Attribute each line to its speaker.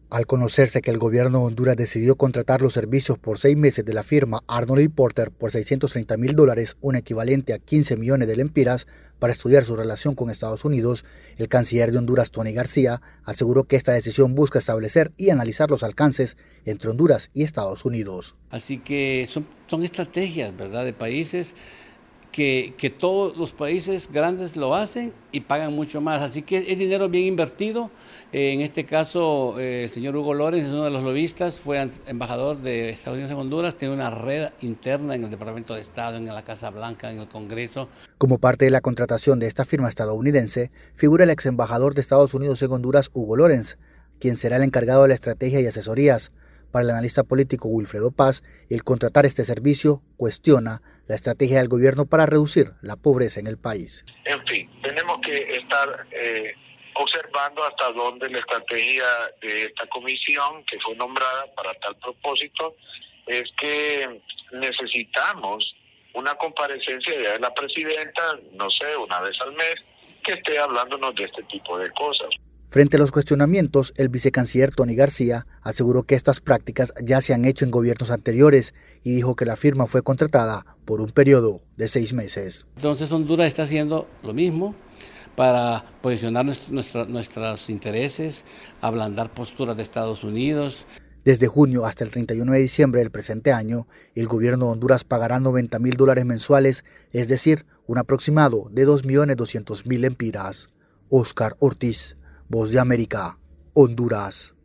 Speaker 1: Al conocerse que el gobierno de Honduras decidió contratar los servicios por 6 meses de la firma Arnold y Porter por $630,000, un equivalente a 15 millones de lempiras, para estudiar su relación con Estados Unidos, el canciller de Honduras, Tony García, aseguró que esta decisión busca establecer y analizar los alcances entre Honduras y Estados Unidos.
Speaker 2: Así que son estrategias, ¿verdad?, de países que todos los países grandes lo hacen y pagan mucho más. Así que es dinero bien invertido. En este caso, el señor Hugo Lorenz, uno de los lobistas, fue embajador de Estados Unidos en Honduras, tiene una red interna en el Departamento de Estado, en la Casa Blanca, en el Congreso.
Speaker 1: Como parte de la contratación de esta firma estadounidense, figura el ex embajador de Estados Unidos en Honduras, Hugo Lorenz, quien será el encargado de la estrategia y asesorías. Para el analista político Wilfredo Paz, el contratar este servicio cuestiona la estrategia del gobierno para reducir la pobreza en el país.
Speaker 3: En fin, tenemos que estar observando hasta dónde la estrategia de esta comisión que fue nombrada para tal propósito es que necesitamos una comparecencia de la presidenta, no sé, una vez al mes, que esté hablándonos de este tipo de cosas.
Speaker 1: Frente a los cuestionamientos, el vicecanciller Tony García aseguró que estas prácticas ya se han hecho en gobiernos anteriores y dijo que la firma fue contratada por un periodo de 6 meses.
Speaker 2: Entonces Honduras está haciendo lo mismo para posicionar nuestros intereses, ablandar posturas de Estados Unidos.
Speaker 1: Desde junio hasta el 31 de diciembre del presente año, el gobierno de Honduras pagará $90,000 mensuales, es decir, un aproximado de 2.200.000 lempiras. Oscar Ortiz, Voz de América, Honduras.